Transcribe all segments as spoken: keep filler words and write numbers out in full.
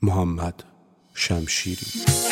محمد شمشیری.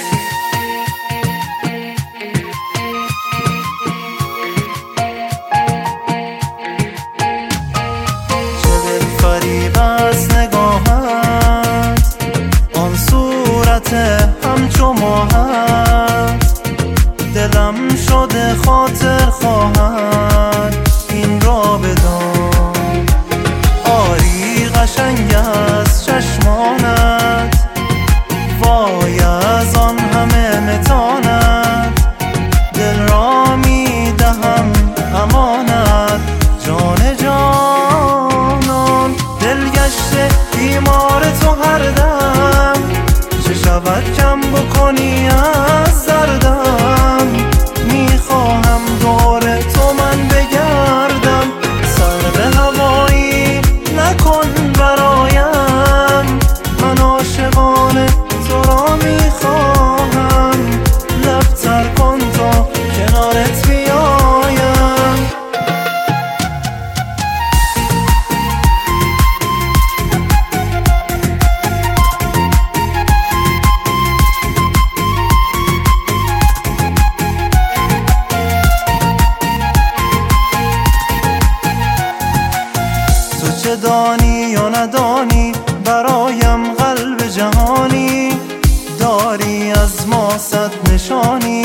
چه دلفریب از نگاهت، آن صورت همچو ماهت، دلم شده خاطر خواهد این را بدان. آری قشنگ از چشمانت، وای از آن همه متانت، دل را می دهم امانت جان جانان. دل گشته بیمار تو هر دم، چه شود کم بکنی از دردم. میخواهم دور تو من بگردم، سر به هوایی نکن برایم. من عاشقانه تو را میخواهم، لب تر کن تا کنارت بیایم. تو چه دانی یا ندانی، برایم قلب جهانی داری، از ما صد نشانی.